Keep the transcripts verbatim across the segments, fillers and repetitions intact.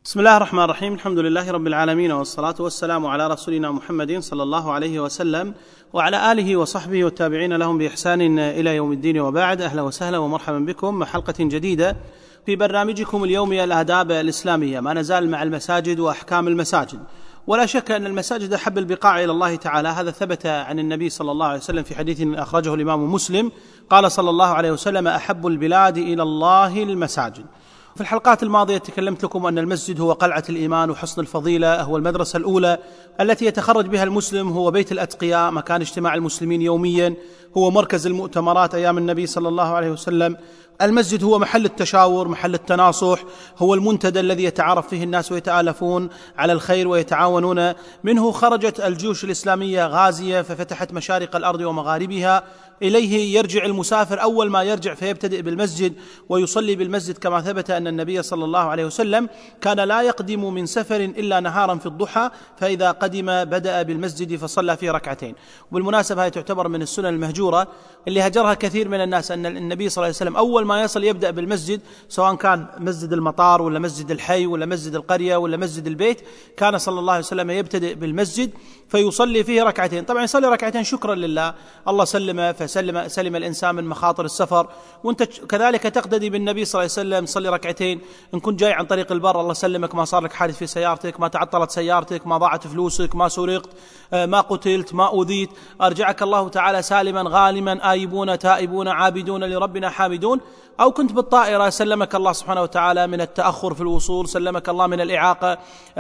بسم الله الرحمن الرحيم. الحمد لله رب العالمين، والصلاة والسلام على رسولنا محمد صلى الله عليه وسلم وعلى آله وصحبه والتابعين لهم بإحسان إلى يوم الدين، وبعد. أهلا وسهلا ومرحبا بكم مع حلقة جديدة في برنامجكم اليومي الآداب الإسلامية. ما نزال مع المساجد وأحكام المساجد. ولا شك أن المساجد أحب البقاع إلى الله تعالى، هذا ثبت عن النبي صلى الله عليه وسلم في حديث أخرجه الإمام مسلم، قال صلى الله عليه وسلم: أحب البلاد إلى الله المساجد. في الحلقات الماضية تكلمت لكم أن المسجد هو قلعة الإيمان وحصن الفضيلة، هو المدرسة الأولى التي يتخرج بها المسلم، هو بيت الأتقياء، مكان اجتماع المسلمين يوميا، هو مركز المؤتمرات أيام النبي صلى الله عليه وسلم. المسجد هو محل التشاور، محل التناصح، هو المنتدى الذي يتعارف فيه الناس ويتآلفون على الخير ويتعاونون. منه خرجت الجيوش الإسلامية غازية ففتحت مشارق الأرض ومغاربها. إليه يرجع المسافر، أول ما يرجع فيبتدئ بالمسجد ويصلي بالمسجد، كما ثبت أن النبي صلى الله عليه وسلم كان لا يقدم من سفر إلا نهارا في الضحى، فإذا قدم بدأ بالمسجد فصلى فيه ركعتين. وبالمناسبة هذه تعتبر من السنن المهجورة اللي هجرها كثير من الناس، أن النبي صلى الله عليه وسلم أول ما يصل يبدأ بالمسجد، سواء كان مسجد المطار ولا مسجد الحي ولا مسجد القرية ولا مسجد البيت، كان صلى الله عليه وسلم يبتدئ بالمسجد فيصلي فيه ركعتين. طبعا يصلي ركعتين شكرا لله، الله سلم فسلم سلم الإنسان من مخاطر السفر، وانت كذلك تقتدي بالنبي صلى الله عليه وسلم، صلي ركعتين. إن كنت جاي عن طريق البر، الله سلمك، ما صار لك حادث في سيارتك، ما تعطلت سيارتك، ما ضاعت فلوسك، ما سرقت، ما قتلت، ما أوذيت، أرجعك الله تعالى سالما غانما آيبون تائبون عابدون لربنا حامدون. أو كنت بالطائرة، سلمك الله سبحانه وتعالى من التأخر في الوصول، سلمك الله من الإعاقة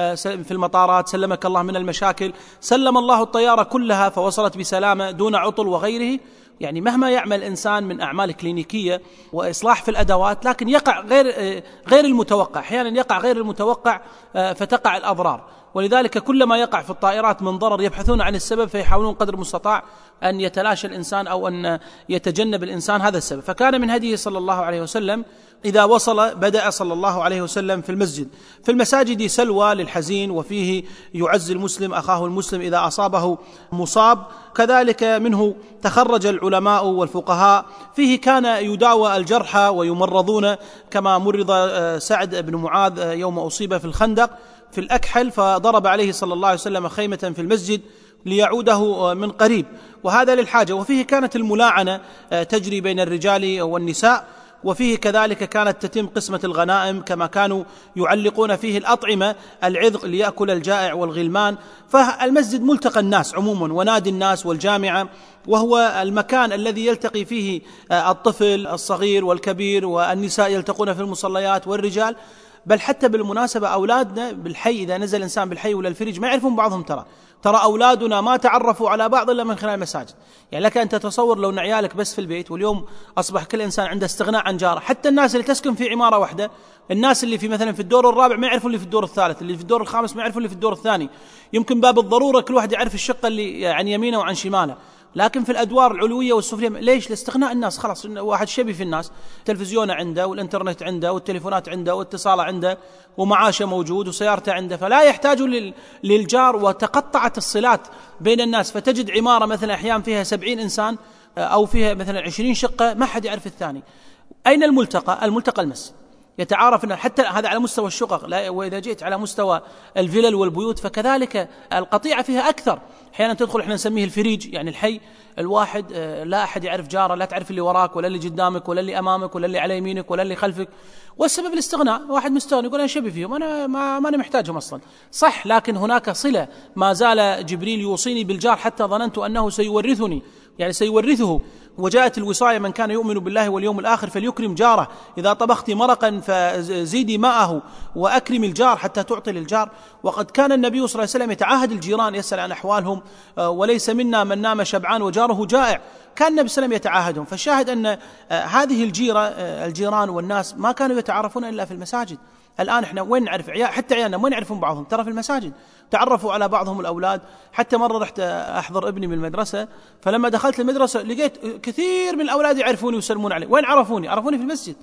في المطارات، سلمك الله من المشاكل، سلم الله الطيارة كلها فوصلت بسلامة دون عطل وغيره. يعني مهما يعمل إنسان من أعمال كلينيكية وإصلاح في الأدوات، لكن يقع غير غير المتوقع، أحيانا يقع غير المتوقع فتقع الأضرار. ولذلك كل ما يقع في الطائرات من ضرر يبحثون عن السبب، فيحاولون قدر المستطاع أن يتلاشى الإنسان أو أن يتجنب الإنسان هذا السبب. فكان من هديه صلى الله عليه وسلم إذا وصل بدأ صلى الله عليه وسلم في المسجد. في المساجد سلوى للحزين، وفيه يعزي المسلم أخاه المسلم إذا أصابه مصاب. كذلك منه تخرج العلماء والفقهاء، فيه كان يداوى الجرحى ويمرضون، كما مرض سعد بن معاذ يوم أصيب في الخندق في الأكحل، فضرب عليه صلى الله عليه وسلم خيمة في المسجد ليعوده من قريب، وهذا للحاجة. وفيه كانت الملاعنة تجري بين الرجال والنساء، وفيه كذلك كانت تتم قسمة الغنائم، كما كانوا يعلقون فيه الأطعمة العذق ليأكل الجائع والغلمان. فالمسجد ملتقى الناس عموما ونادي الناس والجامعة، وهو المكان الذي يلتقي فيه الطفل الصغير والكبير، والنساء يلتقون في المصليات والرجال. بل حتى بالمناسبة أولادنا بالحي، إذا نزل إنسان بالحي ولا الفريج ما يعرفون بعضهم، ترى ترى أولادنا ما تعرفوا على بعض إلا من خلال المساجد. يعني لك أن تتصور لو أن عيالك بس في البيت، واليوم أصبح كل إنسان عنده استغناء عن جاره، حتى الناس اللي تسكن في عمارة واحدة، الناس اللي في مثلا في الدور الرابع ما يعرفوا اللي في الدور الثالث، اللي في الدور الخامس ما يعرفوا اللي في الدور الثاني. يمكن باب الضرورة كل واحد يعرف الشقة اللي عن يمينه وعن شماله، لكن في الأدوار العلوية والسفلية ليش؟ لاستغناء الناس، خلاص واحد شبي في الناس، تلفزيونه عنده والإنترنت عنده والتليفونات عنده واتصاله عنده ومعاشه موجود وسيارته عنده، فلا يحتاج للجار، وتقطعت الصلات بين الناس. فتجد عمارة مثلا أحيان فيها سبعين إنسان أو فيها مثلا عشرين شقة ما حد يعرف الثاني. أين الملتقى؟ الملتقى المسجد. يتعارف حتى هذا على مستوى الشقق، وإذا جئت على مستوى الفلل والبيوت فكذلك القطيعة فيها أكثر. أحيانا تدخل إحنا نسميه الفريج، يعني الحي الواحد لا أحد يعرف جاره، لا تعرف اللي وراك ولا اللي قدامك ولا اللي أمامك ولا اللي على يمينك ولا اللي خلفك. والسبب الاستغناء، واحد مستغني يقول أنا شبي فيهم، أنا ما, ما أنا محتاجهم أصلا، صح، لكن هناك صلة. ما زال جبريل يوصيني بالجار حتى ظننت أنه سيورثني، يعني سيورثه. وجاءت الوصاية: من كان يؤمن بالله واليوم الآخر فليكرم جاره، إذا طبخت مرقا فزيدي ماءه وأكرم الجار حتى تعطي للجار. وقد كان النبي صلى الله عليه وسلم يتعاهد الجيران، يسأل عن أحوالهم، وليس منا من نام شبعان وجاره جائع. كان النبي صلى الله عليه وسلم يتعاهدهم. فالشاهد أن هذه الجيرة الجيران والناس ما كانوا يتعرفون إلا في المساجد. الآن إحنا وين نعرف عيال، حتى عيالنا وين يعرفون بعضهم؟ ترى في المساجد تعرفوا على بعضهم الأولاد. حتى مرة رحت أحضر ابني من المدرسة، فلما دخلت المدرسة لقيت كثير من الأولاد يعرفوني ويسلمون علي. وين عرفوني؟ عرفوني في المسجد.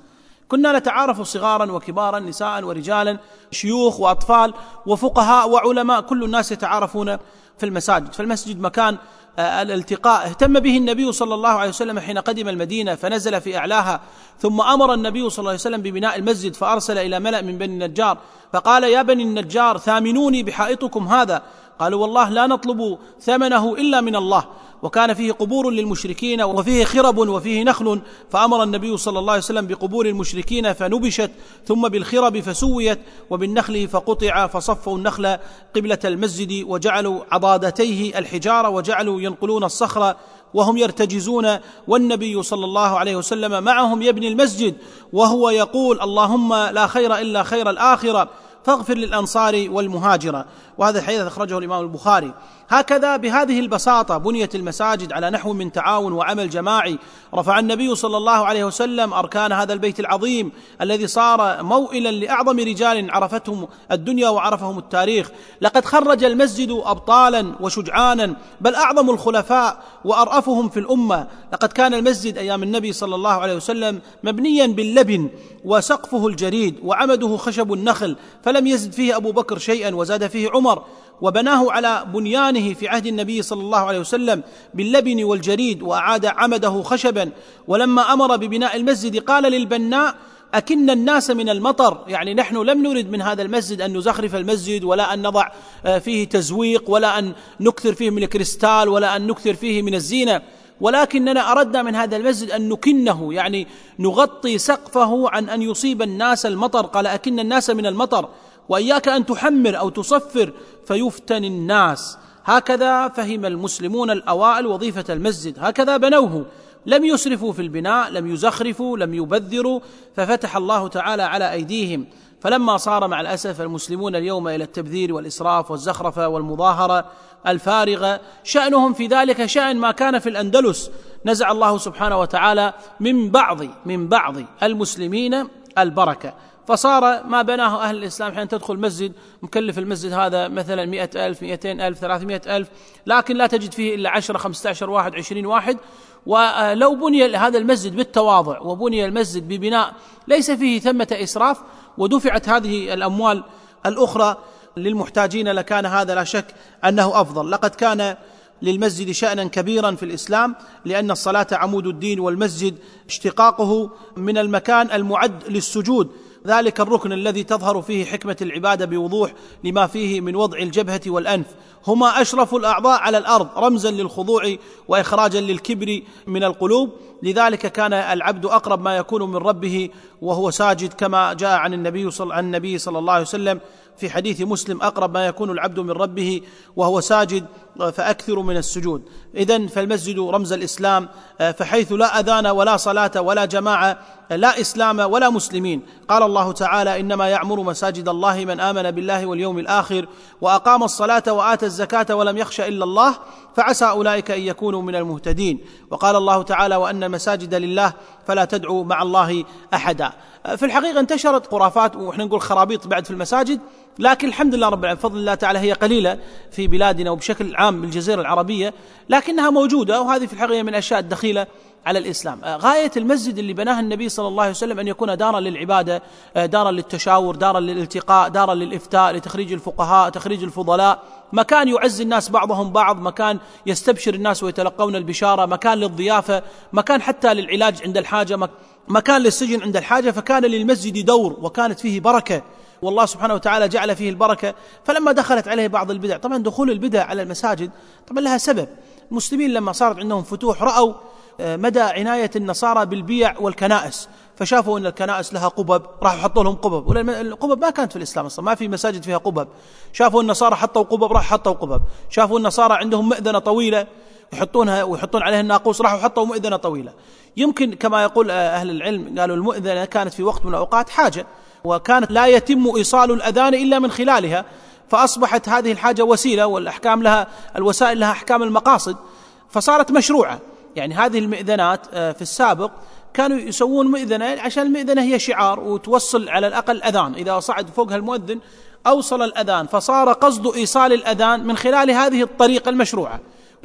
كنا نتعارف صغارا وكبارا، نساء ورجالا، شيوخ وأطفال وفقهاء وعلماء، كل الناس يتعارفون في المساجد. فالمسجد مكان الالتقاء اهتم به النبي صلى الله عليه وسلم حين قدم المدينة فنزل في أعلاها، ثم أمر النبي صلى الله عليه وسلم ببناء المسجد، فأرسل إلى ملأ من بني النجار فقال: يا بني النجار ثامنوني بحائطكم هذا. قالوا: والله لا نطلب ثمنه إلا من الله. وكان فيه قبور للمشركين وفيه خرب وفيه نخل، فأمر النبي صلى الله عليه وسلم بقبور المشركين فنبشت، ثم بالخرب فسويت، وبالنخل فقطع، فصفوا النخل قبلة المسجد وجعلوا عضادتيه الحجارة وجعلوا ينقلون الصخر وهم يرتجزون، والنبي صلى الله عليه وسلم معهم يبني المسجد وهو يقول: اللهم لا خير إلا خير الآخرة فاغفر للأنصار والمهاجرة. وهذا الحديث أخرجه الإمام البخاري. هكذا بهذه البساطة بنيت المساجد على نحو من تعاون وعمل جماعي. رفع النبي صلى الله عليه وسلم أركان هذا البيت العظيم الذي صار موئلا لأعظم رجال عرفتهم الدنيا وعرفهم التاريخ. لقد خرج المسجد أبطالا وشجعانا، بل أعظم الخلفاء وأرأفهم في الأمة. لقد كان المسجد أيام النبي صلى الله عليه وسلم مبنيا باللبن وسقفه الجريد وعمده خشب النخل، فلم يزد فيه أبو بكر شيئا وزاد فيه عمر، وبناه على بنيانه في عهد النبي صلى الله عليه وسلم باللبن والجريد وأعاد عمده خشبا. ولما أمر ببناء المسجد قال للبناء: أكن الناس من المطر، يعني نحن لم نرد من هذا المسجد أن نزخرف المسجد ولا أن نضع فيه تزويق ولا أن نكثر فيه من الكريستال ولا أن نكثر فيه من الزينة، ولكننا أردنا من هذا المسجد أن نكنه، يعني نغطي سقفه عن أن يصيب الناس المطر. قال: أكن الناس من المطر، وإياك أن تحمر أو تصفر فيفتن الناس. هكذا فهم المسلمون الأوائل وظيفة المسجد، هكذا بنوه، لم يسرفوا في البناء، لم يزخرفوا، لم يبذروا، ففتح الله تعالى على أيديهم. فلما صار مع الأسف المسلمون اليوم إلى التبذير والإسراف والزخرفة والمظاهرة الفارغة، شأنهم في ذلك شأن ما كان في الأندلس. نزع الله سبحانه وتعالى من بعض من بعض المسلمين البركة، فصار ما بناه أهل الإسلام حين تدخل مسجد مكلف المسجد هذا مثلا مئة ألف، مئتين ألف، ثلاثمائة ألف، لكن لا تجد فيه إلا عشرة، خمسة عشر واحد، عشرين واحد. ولو بني هذا المسجد بالتواضع وبني المسجد ببناء ليس فيه ثمة إسراف ودفعت هذه الأموال الأخرى للمحتاجين لكان هذا لا شك أنه أفضل. لقد كان للمسجد شأنا كبيرا في الإسلام، لأن الصلاة عمود الدين، والمسجد اشتقاقه من المكان المعد للسجود، ذلك الركن الذي تظهر فيه حكمة العبادة بوضوح لما فيه من وضع الجبهة والأنف، هما أشرف الأعضاء على الأرض رمزا للخضوع وإخراجا للكبر من القلوب. لذلك كان العبد أقرب ما يكون من ربه وهو ساجد، كما جاء عن النبي صلى, عن النبي صلى الله عليه وسلم في حديث مسلم: أقرب ما يكون العبد من ربه وهو ساجد فأكثر من السجود. إذن فالمسجد رمز الإسلام، فحيث لا أذان ولا صلاة ولا جماعة لا إسلام ولا مسلمين. قال الله تعالى: إنما يعمر مساجد الله من آمن بالله واليوم الآخر وأقام الصلاة وآتى الزكاة ولم يخش إلا الله فعسى أولئك أن يكونوا من المهتدين. وقال الله تعالى: وأن المساجد لله فلا تدعوا مع الله أحدا. في الحقيقة انتشرت خرافات ونحن نقول خرابيط بعد في المساجد، لكن الحمد لله رب العالمين بفضل الله تعالى هي قليلة في بلادنا وبشكل عام بالجزيرة العربية، لكنها موجودة، وهذه في الحقيقة من الأشياء الدخيلة على الإسلام. غاية المسجد اللي بناه النبي صلى الله عليه وسلم أن يكون دارا للعبادة، دارا للتشاور، دارا للالتقاء، دارا للإفتاء، لتخريج الفقهاء، تخريج الفضلاء، مكان يعز الناس بعضهم بعض، مكان يستبشر الناس ويتلقون البشارة، مكان للضيافة، مكان حتى للعلاج عند الحاجة، مكان للسجن عند الحاجة. فكان للمسجد دور وكانت فيه بركة، والله سبحانه وتعالى جعل فيه البركة. فلما دخلت عليه بعض البدع، طبعا دخول البدع على المساجد طبعا لها سبب. المسلمين لما صارت عندهم فتوح رأوا مدى عناية النصارى بالبيع والكنائس، فشافوا أن الكنائس لها قبب، راحوا حطوا لهم قبب، والقبب ما كانت في الإسلام أصلا، ما في مساجد فيها قبب. شافوا النصارى حطوا قبب، راحوا حطوا قبب. شافوا النصارى عندهم مئذنة طويلة يحطونها ويحطون عليها الناقوس، راحوا حطوا مئذنة طويلة. يمكن كما يقول أهل العلم قالوا المؤذنة كانت في وقت من الأوقات حاجة، وكانت لا يتم إيصال الأذان إلا من خلالها، فأصبحت هذه الحاجة وسيلة، والأحكام لها الوسائل لها أحكام المقاصد، فصارت مشروعة. يعني هذه المئذنات في السابق كانوا يسوون مئذنة عشان المئذنة هي شعار وتوصل على الأقل أذان، إذا صعد فوقها المؤذن أوصل الأذان، فصار قصد إيصال الأذان من خلال هذه الطريقة المشروعة.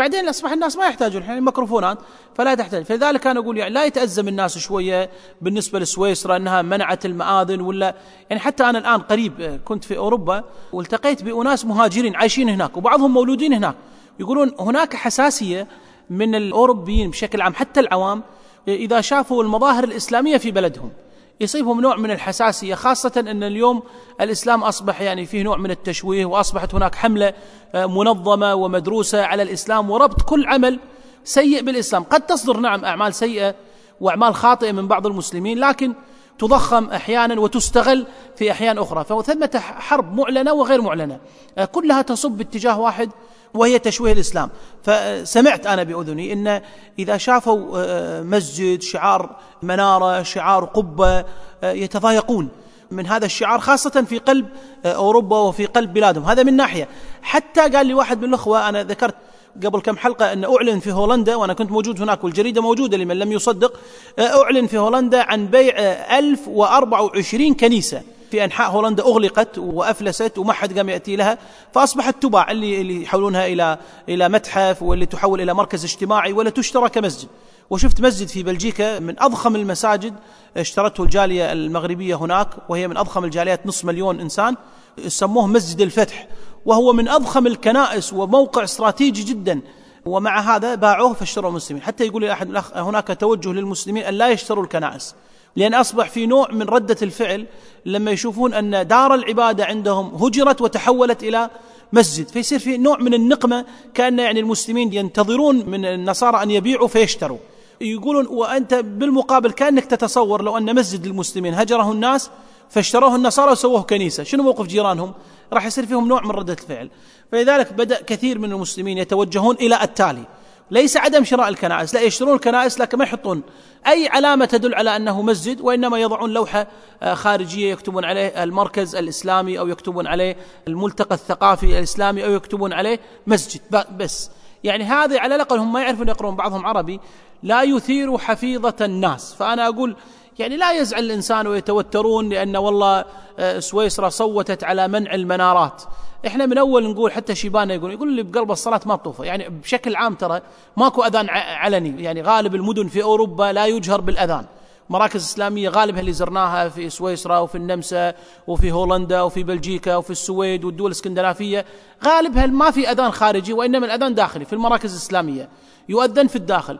بعدين أصبح الناس ما يحتاجون الحين ميكروفونات فلا تحتاج. فلذلك أنا أقول يعني لا يتأزم الناس شوية بالنسبة لسويسرا أنها منعت المآذن ولا يعني. حتى أنا الآن قريب كنت في أوروبا والتقيت بأناس مهاجرين عايشين هناك وبعضهم مولودين هناك، يقولون هناك حساسية من الأوروبيين بشكل عام حتى العوام إذا شافوا المظاهر الإسلامية في بلدهم يصيبهم نوع من الحساسية، خاصة أن اليوم الإسلام أصبح يعني فيه نوع من التشويه، وأصبحت هناك حملة منظمة ومدروسة على الإسلام وربط كل عمل سيء بالإسلام. قد تصدر نعم أعمال سيئة وأعمال خاطئة من بعض المسلمين، لكن تضخم أحيانا وتستغل في أحيان أخرى. فثمة حرب معلنة وغير معلنة كلها تصب باتجاه واحد وهي تشويه الإسلام. فسمعت أنا بأذني إن إذا شافوا مسجد شعار منارة شعار قبة يتضايقون من هذا الشعار، خاصة في قلب أوروبا وفي قلب بلادهم. هذا من ناحية. حتى قال لي واحد من الأخوة، أنا ذكرت قبل كم حلقة أن أعلن في هولندا وأنا كنت موجود هناك والجريدة موجودة لمن لم يصدق، أعلن في هولندا عن بيع ألف وأربعة وعشرين كنيسة في أنحاء هولندا أغلقت وأفلست وما حد قام يأتي لها، فأصبحت تباع، اللي اللي يحولونها إلى إلى متحف واللي تحول إلى مركز اجتماعي ولا تشترى كمسجد. وشفت مسجد في بلجيكا من أضخم المساجد اشترته الجالية المغربية هناك، وهي من أضخم الجاليات نصف مليون إنسان، سموه مسجد الفتح، وهو من أضخم الكنائس وموقع استراتيجي جدا. ومع هذا باعوه فاشتروا المسلمين. حتى يقول لي أحد الأخ هناك توجه للمسلمين أن لا يشتروا الكنائس، لأن أصبح في نوع من ردة الفعل لما يشوفون أن دار العبادة عندهم هجرت وتحولت إلى مسجد، فيصير في نوع من النقمة، كأن يعني المسلمين ينتظرون من النصارى أن يبيعوا فيشتروا. يقولون وأنت بالمقابل كأنك تتصور لو أن مسجد للمسلمين هجره الناس فاشتروه النصارى وسووه كنيسة، شنو موقف جيرانهم؟ راح يصير فيهم نوع من ردة الفعل. فلذلك بدأ كثير من المسلمين يتوجهون إلى التالي، ليس عدم شراء الكنائس، لا، يشترون الكنائس لكن ما يحطون أي علامة تدل على أنه مسجد، وإنما يضعون لوحة خارجية يكتبون عليه المركز الإسلامي أو يكتبون عليه الملتقى الثقافي الإسلامي أو يكتبون عليه مسجد بس. يعني هذا على الأقل هم ما يعرفون يقرون، بعضهم عربي، لا يثير حفيظة الناس. فأنا أقول يعني لا يزعل الإنسان ويتوترون لأن والله سويسرا صوتت على منع المنارات. إحنا من أول نقول، حتى شيبانا يقول يقول لي بقلب الصلاة ما تطوفه. يعني بشكل عام ترى ماكو أذان علني، يعني غالب المدن في أوروبا لا يجهر بالأذان. مراكز إسلامية غالبها اللي زرناها في سويسرا وفي النمسا وفي هولندا وفي بلجيكا وفي السويد والدول الاسكندنافية غالبها ما في أذان خارجي، وإنما الأذان داخلي في المراكز الإسلامية يؤذن في الداخل.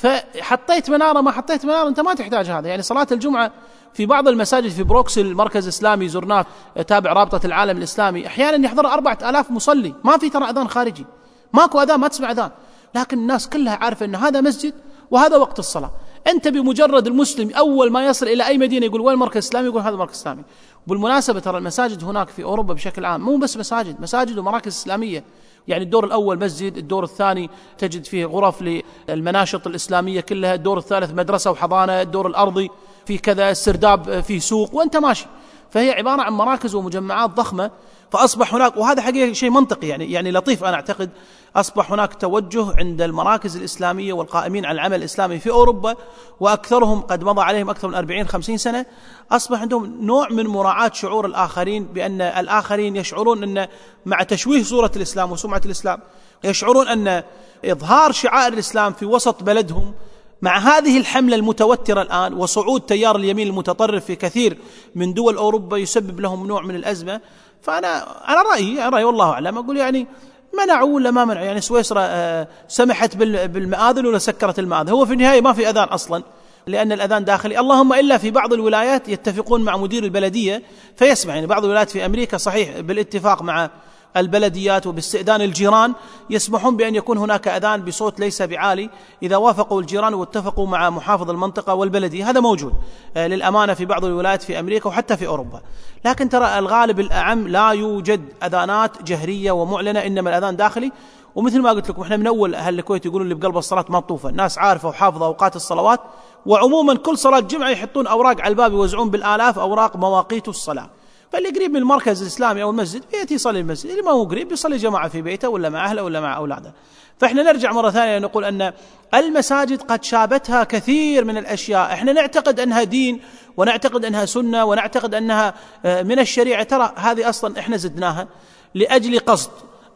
فحطيت منارة ما حطيت منارة أنت ما تحتاج هذا. يعني صلاة الجمعة في بعض المساجد في بروكسل المركز الإسلامي زرناه تابع رابطة العالم الإسلامي، أحيانا يحضر أربعة آلاف مصلي، ما في ترى أذان خارجي، ماكو أذان، ما تسمع أذان، لكن الناس كلها عارفة أن هذا مسجد وهذا وقت الصلاة. أنت بمجرد المسلم أول ما يصل إلى أي مدينة يقول وين المركز الإسلامي، يقول هذا المركز الإسلامي. وبالمناسبة ترى المساجد هناك في أوروبا بشكل عام مو بس مساجد، مساجد ومراكز إسلامية. يعني الدور الأول مسجد، الدور الثاني تجد فيه غرف للمناشط الإسلامية كلها، الدور الثالث مدرسة وحضانة، الدور الأرضي في كذا السرداب فيه سوق وأنت ماشي. فهي عبارة عن مراكز ومجمعات ضخمة. فأصبح هناك، وهذا حقيقة شيء منطقي يعني يعني لطيف، أنا أعتقد أصبح هناك توجه عند المراكز الإسلامية والقائمين على العمل الإسلامي في أوروبا، وأكثرهم قد مضى عليهم أكثر من أربعين خمسين سنة، أصبح عندهم نوع من مراعاة شعور الآخرين، بأن الآخرين يشعرون أن مع تشويه صورة الإسلام وسمعة الإسلام يشعرون أن إظهار شعائر الإسلام في وسط بلدهم مع هذه الحملة المتوترة الآن وصعود تيار اليمين المتطرف في كثير من دول أوروبا يسبب لهم نوع من الأزمة. فأنا أنا رأيي رأيي والله أعلم، أقول يعني منعوا ولا ما منعوا؟ يعني سويسرا سمحت بالمآذن ولا سكرت المآذن؟ هو في النهاية ما في أذان أصلا، لأن الأذان داخلي، اللهم إلا في بعض الولايات يتفقون مع مدير البلدية فيسمع. يعني بعض الولايات في أمريكا صحيح بالاتفاق مع البلديات وباستئذان الجيران يسمحون بأن يكون هناك أذان بصوت ليس بعالي إذا وافقوا الجيران واتفقوا مع محافظ المنطقة والبلدية، هذا موجود للأمانة في بعض الولايات في أمريكا وحتى في أوروبا. لكن ترى الغالب الأعم لا يوجد أذانات جهرية ومعلنة، إنما الأذان داخلي. ومثل ما قلت لكم احنا من أول أهل الكويت يقولون اللي بقلب الصلاة ما تطوفه، الناس عارفة وحافظة أوقات الصلوات، وعموما كل صلاة جمعة يحطون أوراق على الباب يوزعون بالآلاف أوراق مواقيت الصلاة. فاللي قريب من المركز الإسلامي أو المسجد يأتي يصلي المسجد، اللي ما هو قريب يصلي جماعة في بيته ولا مع أهله ولا مع أولاده. فإحنا نرجع مرة ثانية نقول أن المساجد قد شابتها كثير من الأشياء، إحنا نعتقد أنها دين ونعتقد أنها سنة ونعتقد أنها من الشريعة، ترى هذه أصلا إحنا زدناها لأجل قصد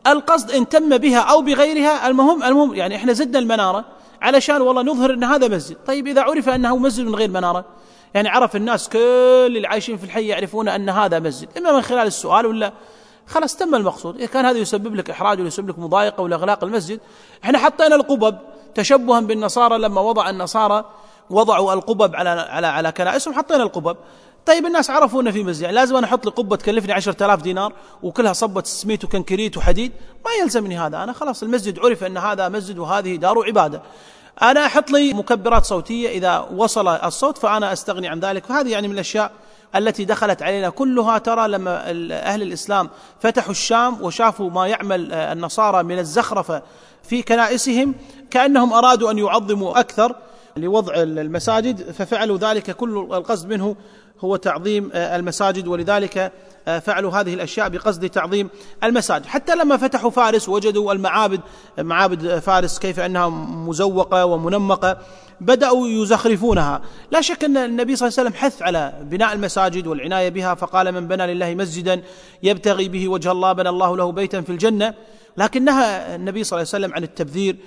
القصد إن تم بها أو بغيرها، المهم المهم يعني إحنا زدنا المنارة علشان والله نظهر أن هذا مسجد. طيب إذا عرف أنه مسجد من غير منارة، يعني عرف الناس كل اللي عايشين في الحي يعرفون أن هذا مسجد، إما من خلال السؤال ولا خلاص تم المقصود. إذا كان هذا يسبب لك إحراج ولا يسبب لك مضايقة ولا إغلاق المسجد، إحنا حطينا القبب تشبها بالنصارى، لما وضع النصارى وضعوا القبب على على على كنائسهم حطينا القبب. طيب الناس عرفوا أن في مسجد، يعني لازم أنا أحط لي قبة تكلفني عشرة آلاف دينار وكلها صبة سميت وكنكريت وحديد؟ ما يلزمني هذا. أنا خلاص المسجد عرف أن هذا مسجد وهذه دار عبادة. أنا أحط لي مكبرات صوتية، إذا وصل الصوت فأنا أستغني عن ذلك. فهذه يعني من الأشياء التي دخلت علينا كلها. ترى لما أهل الإسلام فتحوا الشام وشافوا ما يعمل النصارى من الزخرفة في كنائسهم، كأنهم أرادوا أن يعظموا أكثر لوضع المساجد، ففعلوا ذلك. كل القصد منه هو تعظيم المساجد، ولذلك فعلوا هذه الأشياء بقصد تعظيم المساجد. حتى لما فتحوا فارس وجدوا المعابد، معابد فارس كيف أنها مزوقة ومنمقة، بدأوا يزخرفونها. لا شك أن النبي صلى الله عليه وسلم حث على بناء المساجد والعناية بها، فقال: من بنى لله مسجدا يبتغي به وجه الله بنى الله له بيتا في الجنة. لكن نهى النبي صلى الله عليه وسلم عن التبذير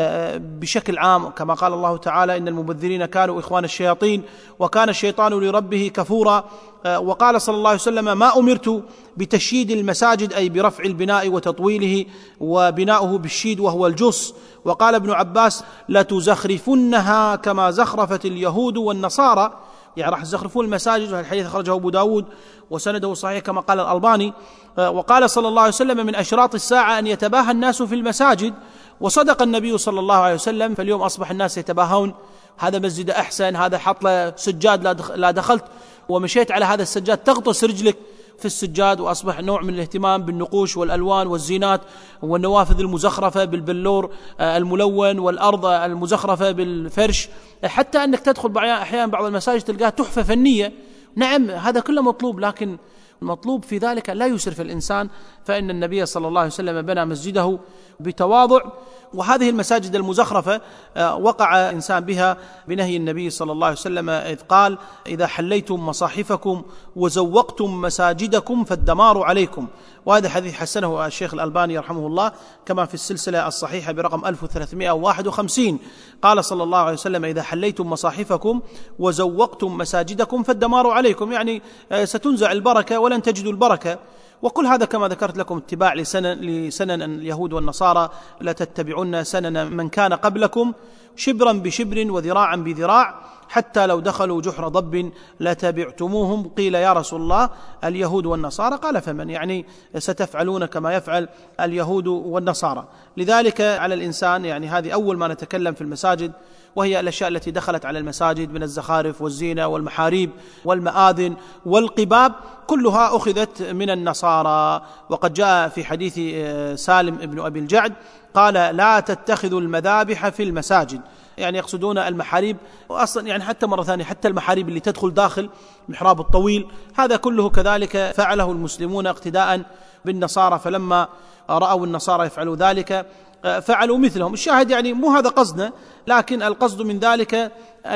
بشكل عام، كما قال الله تعالى: إن المبذرين كانوا إخوان الشياطين وكان الشيطان لربه كفورا. وقال صلى الله عليه وسلم: ما أمرت بتشييد المساجد، أي برفع البناء وتطويله، وبناؤه بالشيد وهو الجص. وقال ابن عباس: لتزخرفنها كما زخرفت اليهود والنصارى، يعني راح يزخرفون المساجد. وهذا الحديث أخرجه أبو داود وسنده صحيح كما قال الألباني. وقال صلى الله عليه وسلم: من أشراط الساعة أن يتباهى الناس في المساجد. وصدق النبي صلى الله عليه وسلم، فاليوم أصبح الناس يتباهون: هذا مسجد أحسن، هذا حط له سجاد لا دخلت ومشيت على هذا السجاد تغطس رجلك في السجاد. وأصبح نوع من الاهتمام بالنقوش والألوان والزينات والنوافذ المزخرفة بالبلور الملون والأرض المزخرفة بالفرش، حتى أنك تدخل أحيانا بعض المساجد تلقاها تحفة فنية. نعم هذا كله مطلوب، لكن المطلوب في ذلك لا يسرف الإنسان، فإن النبي صلى الله عليه وسلم بنى مسجده بتواضع. وهذه المساجد المزخرفة وقع إنسان بها بنهي النبي صلى الله عليه وسلم، إذ قال: إذا حليتم مصاحفكم وزوقتم مساجدكم فالدمار عليكم. وهذا حديث حسنه الشيخ الألباني رحمه الله كما في السلسلة الصحيحة برقم ألف وثلاثمائة وواحد وخمسين. قال صلى الله عليه وسلم: إذا حليتم مصاحفكم وزوقتم مساجدكم فالدمار عليكم، يعني ستنزع البركة ولن تجدوا البركة. وكل هذا كما ذكرت لكم اتباع لسنن, لسنن اليهود والنصارى: لا تتبعون سنن من كان قبلكم شبرا بشبر وذراعا بذراع حتى لو دخلوا جحر ضب لتبعتموهم. قيل: يا رسول الله اليهود والنصارى؟ قال: فمن؟ يعني ستفعلون كما يفعل اليهود والنصارى. لذلك على الإنسان، يعني هذه أول ما نتكلم في المساجد، وهي الأشياء التي دخلت على المساجد من الزخارف والزينة والمحاريب والمآذن والقباب، كلها أخذت من النصارى. وقد جاء في حديث سالم بن أبي الجعد قال: لا تتخذوا المذابح في المساجد، يعني يقصدون المحاريب. وأصلا يعني حتى مرة ثانية حتى المحاريب اللي تدخل داخل المحراب الطويل، هذا كله كذلك فعله المسلمون اقتداء بالنصارى، فلما رأوا النصارى يفعلوا ذلك فعلوا مثلهم. الشاهد يعني مو هذا قصدنا، لكن القصد من ذلك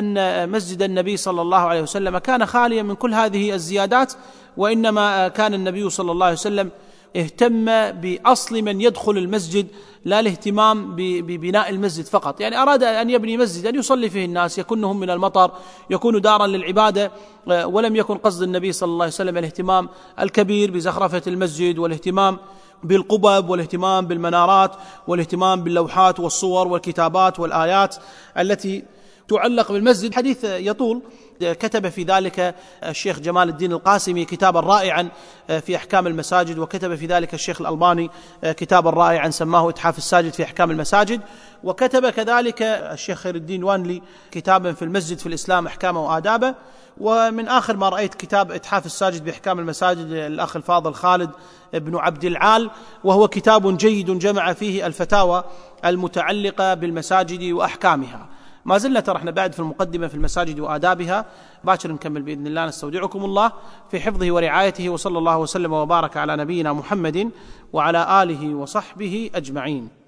أن مسجد النبي صلى الله عليه وسلم كان خاليا من كل هذه الزيادات، وإنما كان النبي صلى الله عليه وسلم اهتم بأصل من يدخل المسجد، لا الاهتمام ببناء المسجد فقط. يعني أراد أن يبني مسجدا يصلي فيه الناس، يكونهم من المطر، يكون دارا للعبادة، ولم يكن قصد النبي صلى الله عليه وسلم الاهتمام الكبير بزخرفة المسجد والاهتمام بالقبب والاهتمام بالمنارات والاهتمام باللوحات والصور والكتابات والآيات التي تعلق بالمسجد. حديث يطول، كتب في ذلك الشيخ جمال الدين القاسمي كتابا رائعا في أحكام المساجد، وكتب في ذلك الشيخ الألباني كتابا رائعا سماه إتحاف الساجد في أحكام المساجد، وكتب كذلك الشيخ خير الدين وانلي كتابا في المسجد في الإسلام أحكامه وآدابه. ومن آخر ما رأيت كتاب إتحاف الساجد بأحكام المساجد الأخ الفاضل خالد بن عبد العال، وهو كتاب جيد جمع فيه الفتاوى المتعلقة بالمساجد وأحكامها. ما زلنا ترى احنا بعد في المقدمة في المساجد وآدابها، باكر نكمل بإذن الله. نستودعكم الله في حفظه ورعايته، وصلى الله وسلم وبارك على نبينا محمد وعلى آله وصحبه أجمعين.